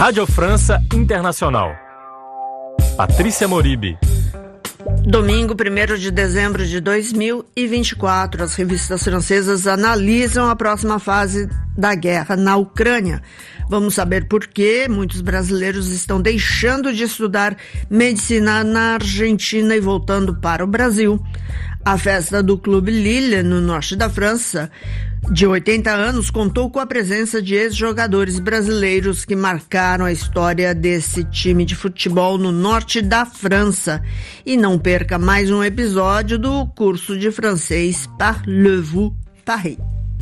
Rádio França Internacional. Patrícia Moribe. Domingo, 1º de dezembro de 2024, as revistas francesas analisam a próxima fase da guerra na Ucrânia. Vamos saber por que muitos brasileiros estão deixando de estudar medicina na Argentina e voltando para o Brasil. A festa do Clube Lille, no norte da França, de 80 anos, contou com a presença de ex-jogadores brasileiros que marcaram a história desse time de futebol no norte da França. E não perca mais um episódio do curso de francês Parlez-vous Paris.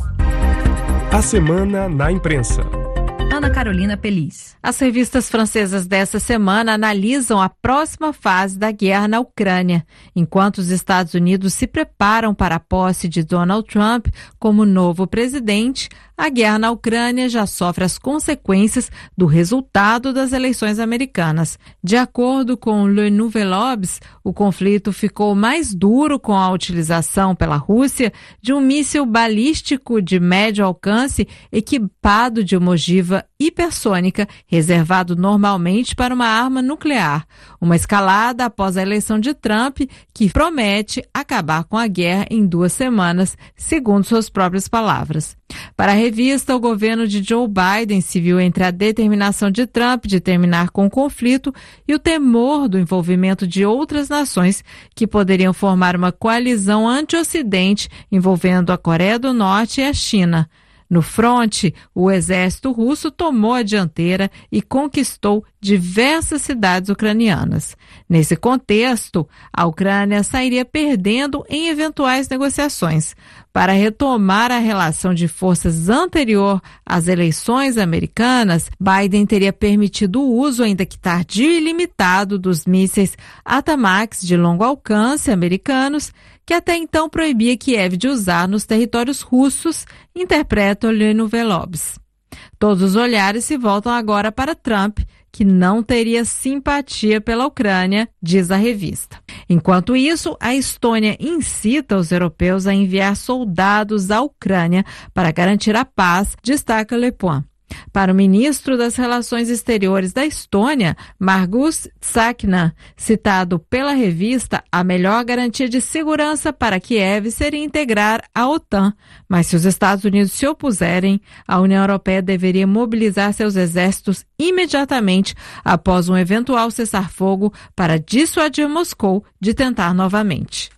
A semana na imprensa. Ana Carolina Pelis. As revistas francesas dessa semana analisam a próxima fase da guerra na Ucrânia, enquanto os Estados Unidos se preparam para a posse de Donald Trump como novo presidente. A guerra na Ucrânia já sofre as consequências do resultado das eleições americanas. De acordo com Le Nouvel Obs, o conflito ficou mais duro com a utilização pela Rússia de um míssil balístico de médio alcance equipado de uma ogiva hipersônica, reservado normalmente para uma arma nuclear. Uma escalada após a eleição de Trump, que promete acabar com a guerra em 2 semanas, segundo suas próprias palavras. Para a revista, o governo de Joe Biden se viu entre a determinação de Trump de terminar com o conflito e o temor do envolvimento de outras nações que poderiam formar uma coalizão anti-Ocidente envolvendo a Coreia do Norte e a China. No fronte, o exército russo tomou a dianteira e conquistou diversas cidades ucranianas. Nesse contexto, a Ucrânia sairia perdendo em eventuais negociações. Para retomar a relação de forças anterior às eleições americanas, Biden teria permitido o uso, ainda que tardio e limitado, dos mísseis Atamax de longo alcance americanos, que até então proibia Kiev de usar nos territórios russos, interpreta o Le Nouvel Obs. Todos os olhares se voltam agora para Trump, que não teria simpatia pela Ucrânia, diz a revista. Enquanto isso, a Estônia incita os europeus a enviar soldados à Ucrânia para garantir a paz, destaca Le Point. Para o ministro das Relações Exteriores da Estônia, Margus Tsakna, citado pela revista, a melhor garantia de segurança para Kiev seria integrar a OTAN, mas se os Estados Unidos se opuserem, a União Europeia deveria mobilizar seus exércitos imediatamente após um eventual cessar-fogo para dissuadir Moscou de tentar novamente.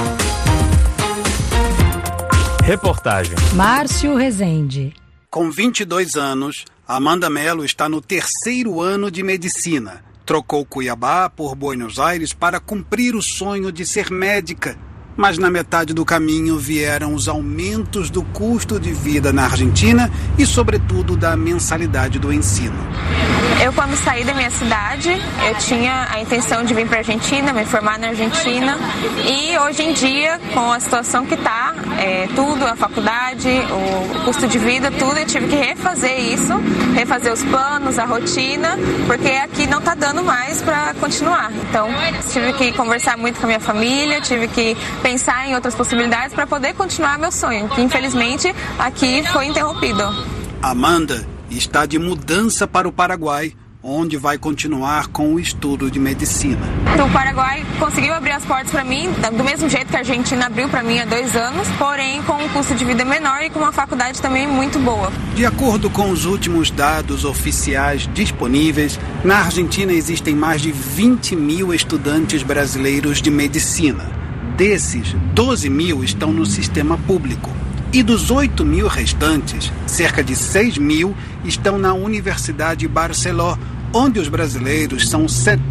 Reportagem. Márcio Rezende. Com 22 anos, Amanda Mello está no 3º ano de medicina. Trocou Cuiabá por Buenos Aires para cumprir o sonho de ser médica. Mas na metade do caminho vieram os aumentos do custo de vida na Argentina e, sobretudo, da mensalidade do ensino. Eu, quando saí da minha cidade, eu tinha a intenção de vir para a Argentina, me formar na Argentina. E hoje em dia, com a situação que está, tudo, a faculdade, o custo de vida, tudo, eu tive que refazer isso, refazer os planos, a rotina, porque aqui não está dando mais para continuar. Então, tive que conversar muito com a minha família, tive que pensar em outras possibilidades para poder continuar meu sonho, que infelizmente aqui foi interrompido. Amanda está de mudança para o Paraguai, onde vai continuar com o estudo de medicina. O Paraguai conseguiu abrir as portas para mim, do mesmo jeito que a Argentina abriu para mim há 2 anos, porém com um custo de vida menor e com uma faculdade também muito boa. De acordo com os últimos dados oficiais disponíveis, na Argentina existem mais de 20 mil estudantes brasileiros de medicina. Desses, 12 mil estão no sistema público. E dos 8 mil restantes, cerca de 6 mil estão na Universidade Barceló, onde os brasileiros são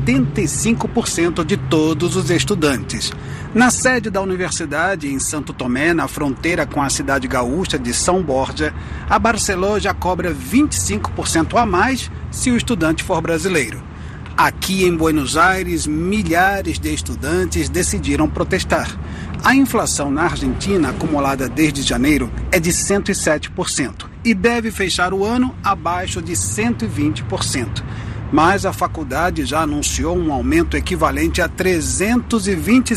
75% de todos os estudantes. Na sede da universidade, em Santo Tomé, na fronteira com a cidade gaúcha de São Borja, a Barceló já cobra 25% a mais se o estudante for brasileiro. Aqui em Buenos Aires, milhares de estudantes decidiram protestar. A inflação na Argentina, acumulada desde janeiro, é de 107% e deve fechar o ano abaixo de 120%. Mas a faculdade já anunciou um aumento equivalente a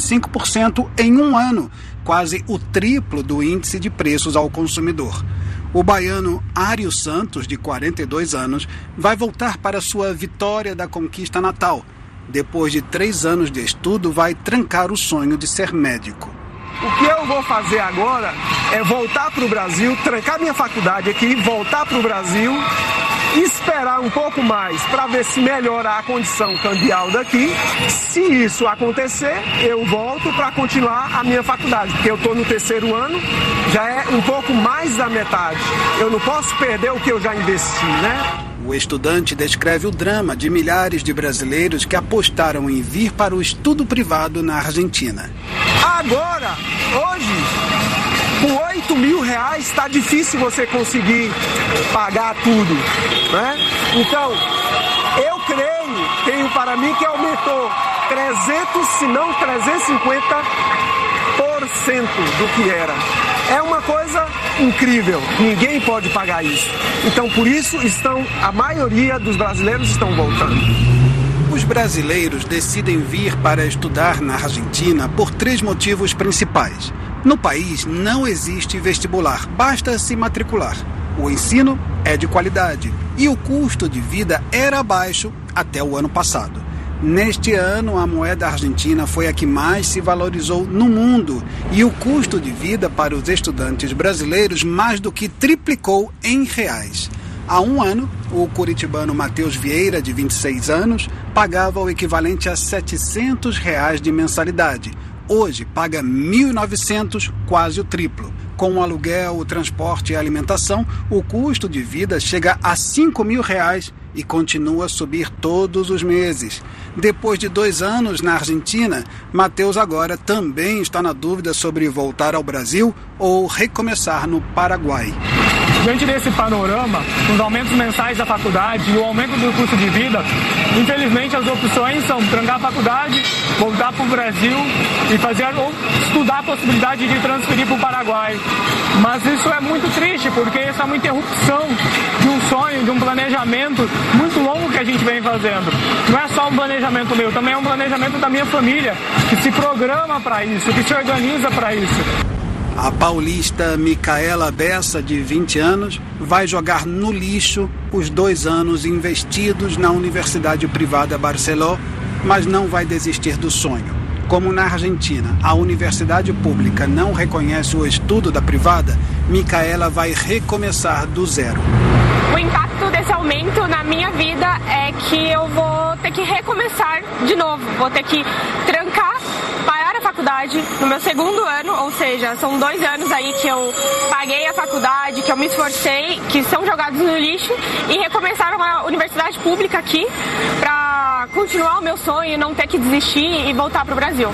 325% em um ano, quase o triplo do índice de preços ao consumidor. O baiano Ário Santos, de 42 anos, vai voltar para sua vitória da conquista natal. Depois de 3 anos de estudo, vai trancar o sonho de ser médico. O que eu vou fazer agora é voltar para o Brasil, trancar minha faculdade aqui, voltar para o Brasil, esperar um pouco mais para ver se melhora a condição cambial daqui. Se isso acontecer, eu volto para continuar a minha faculdade, porque eu estou no 3º ano, já é um pouco mais da metade. Eu não posso perder o que eu já investi, né? O estudante descreve o drama de milhares de brasileiros que apostaram em vir para o estudo privado na Argentina. Agora, hoje, com R$8.000 está difícil você conseguir pagar tudo, né? Então, eu tenho para mim que aumentou 300, se não 350% do que era. É uma coisa incrível, ninguém pode pagar isso. Então, por isso, a maioria dos brasileiros estão voltando. Os brasileiros decidem vir para estudar na Argentina por 3 motivos principais. No país não existe vestibular, basta se matricular. O ensino é de qualidade e o custo de vida era baixo até o ano passado. Neste ano, a moeda argentina foi a que mais se valorizou no mundo e o custo de vida para os estudantes brasileiros mais do que triplicou em reais. Há um ano, o curitibano Matheus Vieira, de 26 anos, pagava o equivalente a R$700 de mensalidade. Hoje, paga R$1.900, quase o triplo. Com o aluguel, o transporte e a alimentação, o custo de vida chega a R$5.000 e continua a subir todos os meses. Depois de 2 anos na Argentina, Matheus agora também está na dúvida sobre voltar ao Brasil ou recomeçar no Paraguai. Diante desse panorama, com os aumentos mensais da faculdade e o aumento do custo de vida, infelizmente as opções são trancar a faculdade, voltar para o Brasil e fazer ou estudar a possibilidade de transferir para o Paraguai. Mas isso é muito triste, porque isso é uma interrupção de um sonho, de um planejamento muito longo que a gente vem fazendo. Não é só um planejamento meu, também é um planejamento da minha família, que se programa para isso, que se organiza para isso. A paulista Micaela Bessa, de 20 anos, vai jogar no lixo os 2 anos investidos na Universidade Privada Barceló, mas não vai desistir do sonho. Como na Argentina, a universidade pública não reconhece o estudo da privada, Micaela vai recomeçar do zero. O impacto desse aumento na minha vida é que eu vou ter que recomeçar de novo, vou ter que trancar, parar a faculdade no meu 2º ano, ou seja, são 2 anos aí que eu paguei a faculdade, que eu me esforcei, que são jogados no lixo, e recomeçar uma universidade pública aqui para continuar o meu sonho, não ter que desistir e voltar para o Brasil.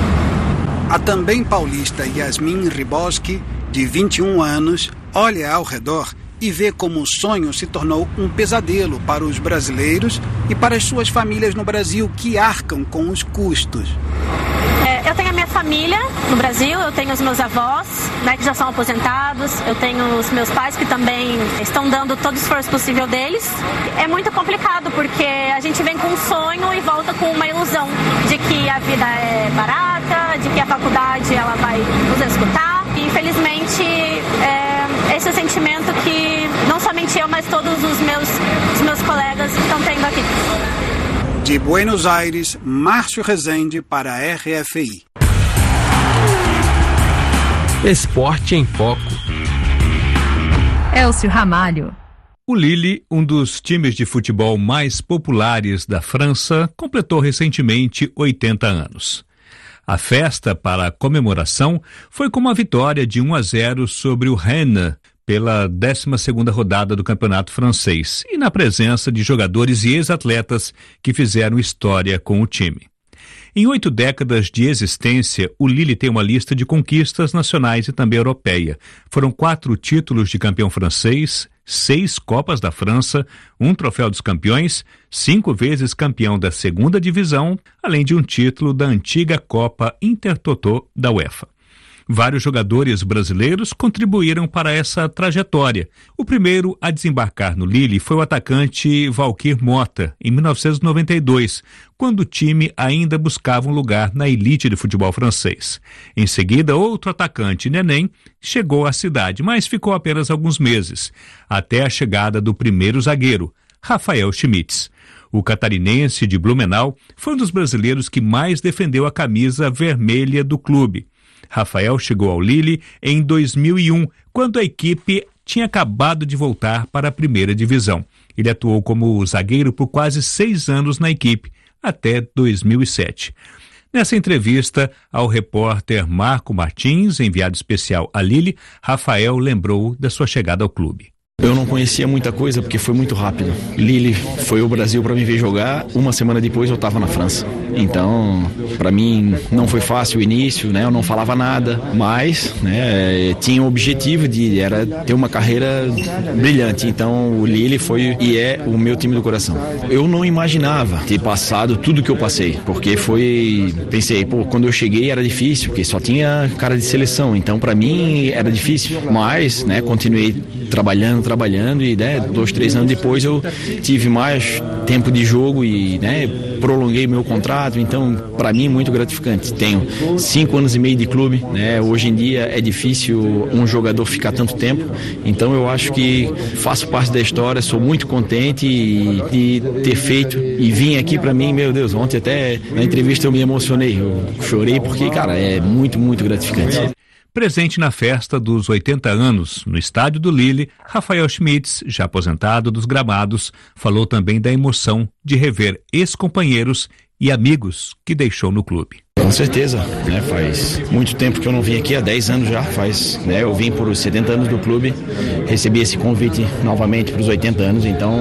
A também paulista Yasmin Riboski, de 21 anos, olha ao redor e vê como o sonho se tornou um pesadelo para os brasileiros e para as suas famílias no Brasil que arcam com os custos. Eu tenho a minha família no Brasil, eu tenho os meus avós, né, que já são aposentados, eu tenho os meus pais que também estão dando todo o esforço possível deles. É muito complicado porque a gente vem com um sonho e volta com uma ilusão de que a vida é barata, de que a faculdade ela vai nos escutar. E, infelizmente, esse é o sentimento que não somente eu, mas todos os meus colegas estão tendo aqui. De Buenos Aires, Márcio Rezende para a RFI. Esporte em Foco. Elcio Ramalho. O Lille, um dos times de futebol mais populares da França, completou recentemente 80 anos. A festa para a comemoração foi com uma vitória de 1-0 sobre o Rennes pela 12ª rodada do campeonato francês e na presença de jogadores e ex-atletas que fizeram história com o time. Em 8 décadas de existência, o Lille tem uma lista de conquistas nacionais e também europeia. Foram 4 títulos de campeão francês, 6 Copas da França, 1 Troféu dos Campeões, 5 vezes campeão da 2ª divisão, além de um título da antiga Copa Intertoto da UEFA. Vários jogadores brasileiros contribuíram para essa trajetória. O primeiro a desembarcar no Lille foi o atacante Valquir Mota, em 1992, quando o time ainda buscava um lugar na elite de futebol francês. Em seguida, outro atacante, Neném, chegou à cidade, mas ficou apenas alguns meses, até a chegada do primeiro zagueiro, Rafael Schmitz. O catarinense de Blumenau foi um dos brasileiros que mais defendeu a camisa vermelha do clube. Rafael chegou ao Lille em 2001, quando a equipe tinha acabado de voltar para a primeira divisão. Ele atuou como zagueiro por quase 6 anos na equipe, até 2007. Nessa entrevista ao repórter Marco Martins, enviado especial a Lille, Rafael lembrou da sua chegada ao clube. Eu não conhecia muita coisa porque foi muito rápido. Lille foi o Brasil para me ver jogar. Uma semana depois eu estava na França. Então, para mim não foi fácil o início, né? Eu não falava nada, mas, né, tinha o objetivo de ter uma carreira brilhante. Então, o Lille foi e é o meu time do coração. Eu não imaginava ter passado tudo que eu passei, porque pensei, quando eu cheguei era difícil, porque só tinha cara de seleção. Então, para mim era difícil, mas, né, continuei trabalhando e, né, 2, 3 anos depois eu tive mais tempo de jogo e, né, prolonguei meu contrato. Então, para mim, muito gratificante. Tenho 5 anos e meio de clube, né? Hoje em dia é difícil um jogador ficar tanto tempo. Então, eu acho que faço parte da história, sou muito contente de ter feito e vim aqui. Para mim, meu Deus, ontem até na entrevista eu me emocionei, eu chorei porque, cara, é muito, muito gratificante. Presente na festa dos 80 anos, no estádio do Lille, Rafael Schmitz, já aposentado dos gramados, falou também da emoção de rever ex-companheiros e amigos que deixou no clube. Com certeza, né? Faz muito tempo que eu não vim aqui, há 10 anos já, né? Eu vim por os 70 anos do clube, recebi esse convite novamente para os 80 anos, então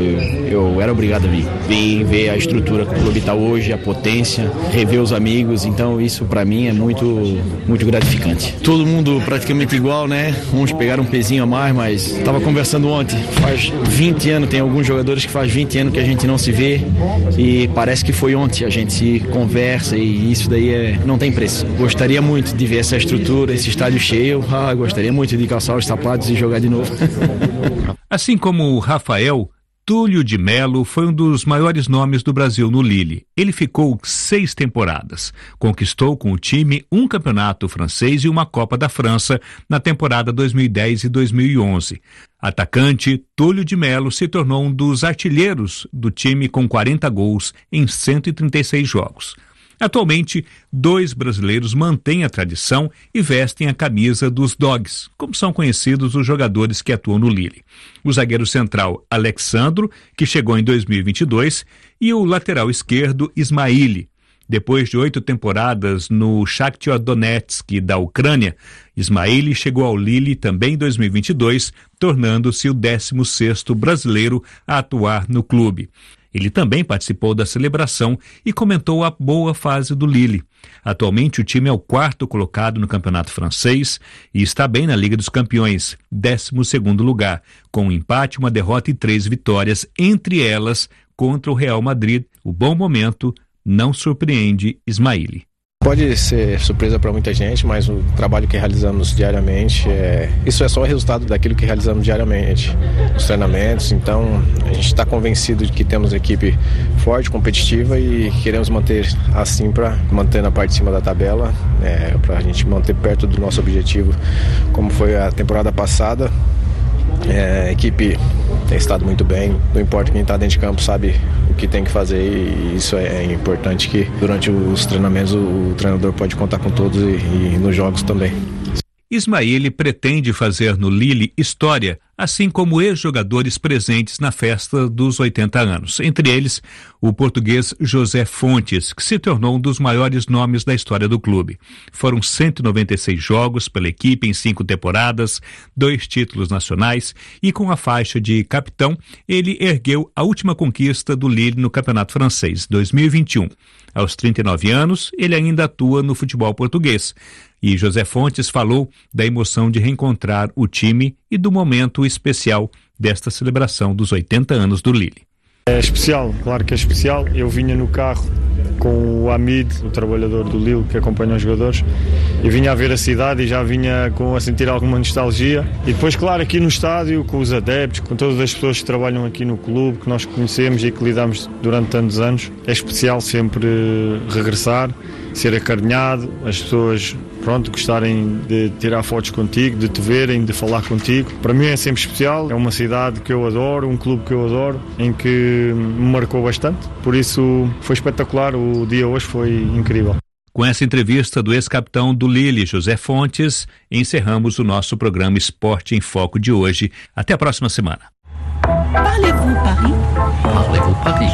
eu era obrigado a vir. Vim ver a estrutura que o clube está hoje, a potência, rever os amigos, então isso para mim é muito, muito gratificante. Todo mundo praticamente igual, né? Uns pegaram um pezinho a mais, mas estava conversando ontem, faz 20 anos, tem alguns jogadores que faz 20 anos que a gente não se vê e parece que foi ontem, a gente se conversa e isso daí não tem preço. Gostaria muito de ver essa estrutura, esse estádio cheio. Gostaria muito de calçar os sapatos e jogar de novo. Assim como o Rafael, Túlio de Melo foi um dos maiores nomes do Brasil no Lille. Ele ficou 6 temporadas. Conquistou com o time um campeonato francês e uma Copa da França na temporada 2010 e 2011. Atacante, Túlio de Melo se tornou um dos artilheiros do time com 40 gols em 136 jogos. Atualmente, 2 brasileiros mantêm a tradição e vestem a camisa dos Dogs, como são conhecidos os jogadores que atuam no Lille. O zagueiro central Alexandro, que chegou em 2022, e o lateral esquerdo Ismaili. Depois de 8 temporadas no Shakhtar Donetsk da Ucrânia, Ismaili chegou ao Lille também em 2022, tornando-se o 16º brasileiro a atuar no clube. Ele também participou da celebração e comentou a boa fase do Lille. Atualmente o time é o 4º colocado no campeonato francês e está bem na Liga dos Campeões, 12º lugar, com um empate, uma derrota e 3 vitórias, entre elas contra o Real Madrid. O bom momento não surpreende Ismaili. Pode ser surpresa para muita gente, mas o trabalho que realizamos diariamente, isso é só o resultado daquilo que realizamos diariamente, os treinamentos. Então, a gente está convencido de que temos equipe forte, competitiva e queremos manter assim para manter na parte de cima da tabela, para a gente manter perto do nosso objetivo, como foi a temporada passada. A equipe tem estado muito bem, não importa quem está dentro de campo sabe o que tem que fazer e isso é importante que durante os treinamentos o treinador pode contar com todos e nos jogos também. Ismaili pretende fazer no Lille história, assim como ex-jogadores presentes na festa dos 80 anos. Entre eles, o português José Fontes, que se tornou um dos maiores nomes da história do clube. Foram 196 jogos pela equipe em 5 temporadas, 2 títulos nacionais e com a faixa de capitão, ele ergueu a última conquista do Lille no Campeonato Francês, 2021. Aos 39 anos, ele ainda atua no futebol português. E José Fontes falou da emoção de reencontrar o time e do momento especial desta celebração dos 80 anos do Lille. É especial, claro que é especial. Eu vinha no carro com o Hamid, o trabalhador do Lille que acompanha os jogadores, e vinha a ver a cidade e já vinha a sentir alguma nostalgia. E depois, claro, aqui no estádio, com os adeptos, com todas as pessoas que trabalham aqui no clube, que nós conhecemos e que lidamos durante tantos anos, é especial sempre regressar, ser acarinhado, as pessoas gostarem de tirar fotos contigo, de te verem, de falar contigo. Para mim é sempre especial, é uma cidade que eu adoro, um clube que eu adoro, em que me marcou bastante, por isso foi espetacular, o dia hoje foi incrível. Com essa entrevista do ex-capitão do Lille, José Fontes, encerramos o nosso programa Esporte em Foco de hoje. Até a próxima semana. Parlez-vous Paris? Parlez-vous Paris?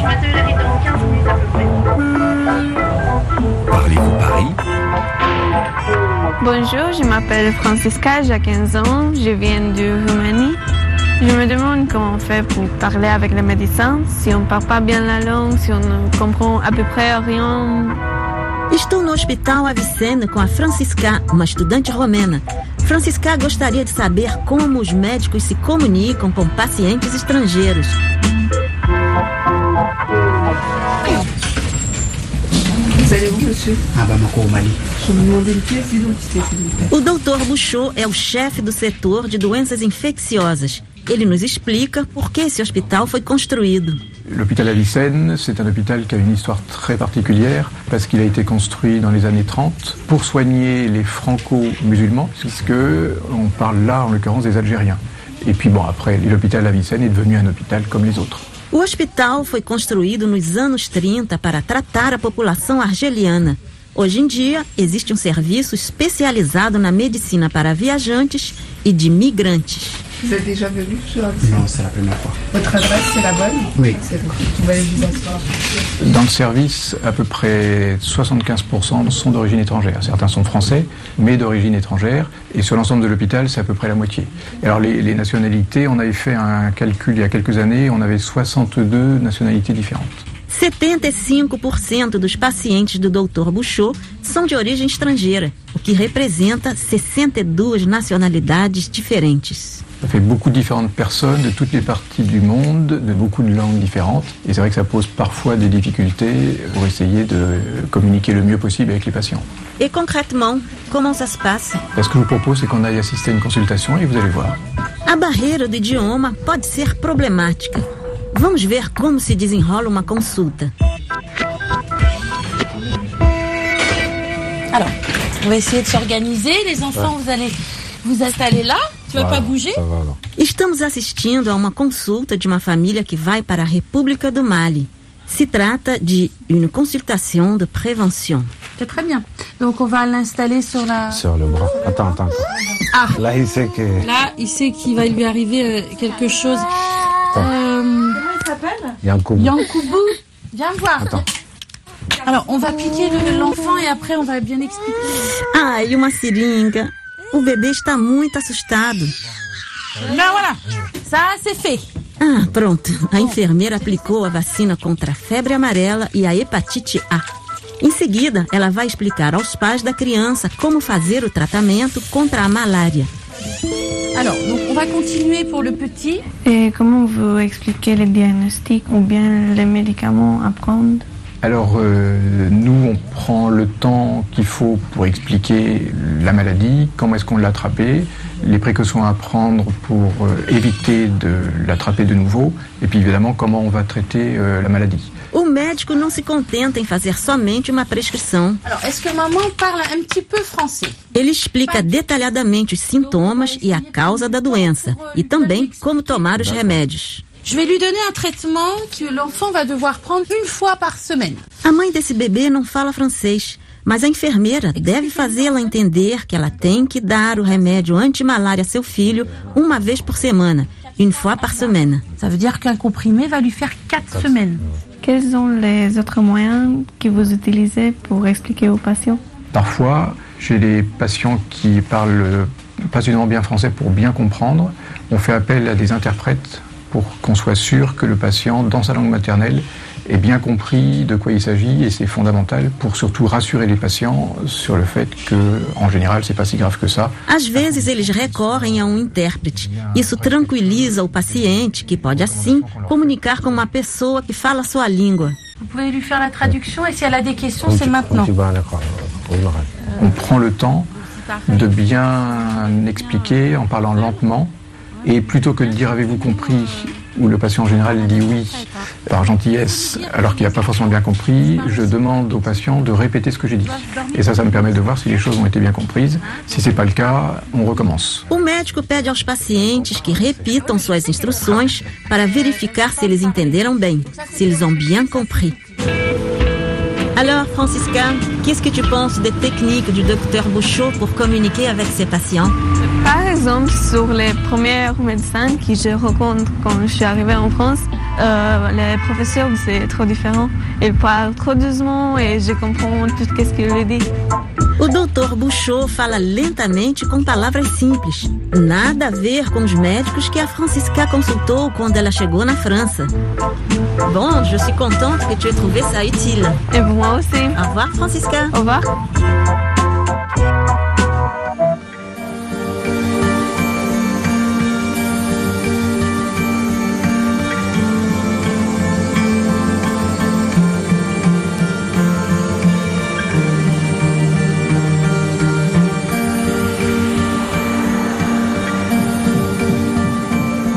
Parlez-vous Paris? Bonjour, je m'appelle Francisca, j'ai 15 ans, je viens de Roumanie. Je me demande comment on fait pour parler avec les médecins, si on ne parle pas bien la langue, si on ne comprend à peu près rien. Estou no Hospital Avicenne com a Francisca, uma estudante romena. Francisca gostaria de saber como os médicos se comunicam com pacientes estrangeiros. O Dr. Bouchot é o chefe do setor de doenças infecciosas. Ele nos explica por que esse hospital foi construído. L'hôpital Avicenne, c'est un hôpital qui a une histoire très particulière parce qu'il a été construit dans les années 30 pour soigner les franco-musulmans, puisque on parle là en l'occurrence des Algériens. Et puis après, l'hôpital Avicenne est devenu un hôpital comme les autres. O hospital foi construído nos anos 30 para tratar a população argeliana. Hoje em dia, existe um serviço especializado na medicina para viajantes e de migrantes. Vous avez déjà venu? Non, c'est la première fois. Votre adresse, c'est la bonne? Oui. C'est bon. Vous allez vous asseoir. Dans le service, à peu près 75% sont d'origine étrangère. Certains sont français, mais d'origine étrangère. Et sur l'ensemble de l'hôpital, c'est à peu près la moitié. Et alors les nationalités, on avait fait un calcul il y a quelques années, on avait 62 nationalités différentes. 75% dos pacientes do Dr. Bouchot são de origem estrangeira, o que representa 62 nacionalidades diferentes. Ça fait beaucoup de différentes personnes de toutes les parties du monde, de beaucoup de langues différentes. Et c'est vrai que ça pose parfois des difficultés pour essayer de communiquer le mieux possible avec les patients. Et concrètement, comment ça se passe? Ce que je vous propose, c'est qu'on aille assister à une consultation et vous allez voir. A barreira do idioma pode ser problemática. Vamos ver como se desenrola uma consulta. Alors, on va essayer de s'organiser. Les enfants, vous allez vous installer là. Tu vas pas bouger? Estamos assistindo a uma consulta de uma família que vai para a República do Mali. Se trata de une consultation de prévention. C'est très bien. Donc on va l'installer sur le bras. Attends. Ah. Là, il sait que... Là, il sait qu'il va lui arriver quelque chose. Comment il s'appelle? Yankoubou. Viens voir. Attends. Alors, on va piquer l'enfant et après on va bien expliquer. Ai, uma seringa. O bebê está muito assustado. Não, voilà. Ça, c'est fait. Ah, pronto. A enfermeira aplicou a vacina contra a febre amarela e a hepatite A. Em seguida, ela vai explicar aos pais da criança como fazer o tratamento contra a malária. Alors, donc on va continuer pour le petit. Et comment vous expliquez les diagnostics ou bien les médicaments à prendre? Alors, nous, on prend le temps qu'il faut pour expliquer la maladie, comment est-ce qu'on l'a attrapée, les précautions à prendre pour éviter de l'attraper de nouveau, et puis évidemment, comment on va traiter la maladie. O médico não se contenta em fazer somente uma prescrição. Alors, est-ce que maman parle un petit peu français? Ele explica detalhadamente os sintomas e a causa da doença, e também como tomar os remédios. Je vais lui donner un traitement que l'enfant va devoir prendre une fois par semaine. A mãe desse bebê não fala francês, mas a enfermeira deve fazê-la entender que ela tem que dar o remédio anti-malária a seu filho uma vez por semana, une fois par semaine. Ça veut dire qu'un comprimé va lui faire 4 semaines. Quels sont les autres moyens que vous utilisez pour expliquer aux patients? Parfois, chez les patients qui parlent pas suffisamment bien français pour bien comprendre, on fait appel à des interprètes pour qu'on soit sûr que le patient, dans sa langue maternelle, ait bien compris de quoi il s'agit, et c'est fondamental pour surtout rassurer les patients sur le fait que, en général, c'est pas si grave que ça. Às vezes eles recorrem a um intérprete. Isso tranquiliza o paciente, que pode assim comunicar com uma pessoa que fala sua língua. Vous pouvez lui faire la traduction et si elle a des questions, c'est maintenant. On prend le temps de bien expliquer en parlant lentement et plutôt que de dire avez-vous compris où le patient en général dit oui par gentillesse alors qu'il n'a pas forcément bien compris, je demande au patient de répéter ce que j'ai dit. Et ça me permet de voir si les choses ont été bien comprises. Si ce n'est pas le cas, on recommence. O médico pede aos pacientes que repitam suas instruções para verificar se eles entenderam bem, se eles ont bien compris. Alors, Francisca, qu'est-ce que tu penses des techniques du docteur Bouchot pour communiquer avec ses patients? Par exemple, sur les premiers médecins que je rencontre quand je suis arrivée en France, les professeurs, c'est trop différent. Ils parlent trop doucement et je comprends tout ce qu'ils disent. O Dr. Bouchot fala lentamente com palavras simples. Nada a ver com os médicos que a Francisca consultou quando ela chegou na França. Bon, je suis contente que tu aies trouvé ça utile. Et pour moi aussi. Au revoir, Francisca. Au revoir.